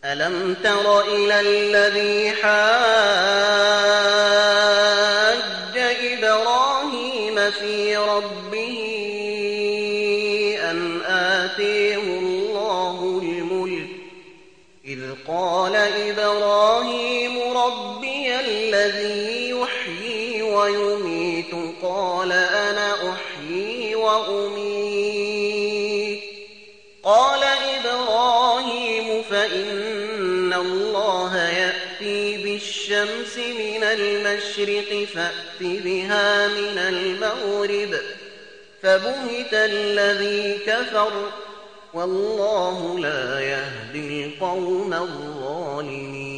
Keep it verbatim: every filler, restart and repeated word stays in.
ألم تر إلى الذي حاج إبراهيم في ربه أن آتيه الله الملك إذ قال إبراهيم ربي الذي يحيي ويميت قال أنا أحيي وأميت قال إبراهيم فإن الله يأتي بالشمس من المشرق فأت بها من المغرب فبهت الذي كفر والله لا يهدي القوم الظالمين.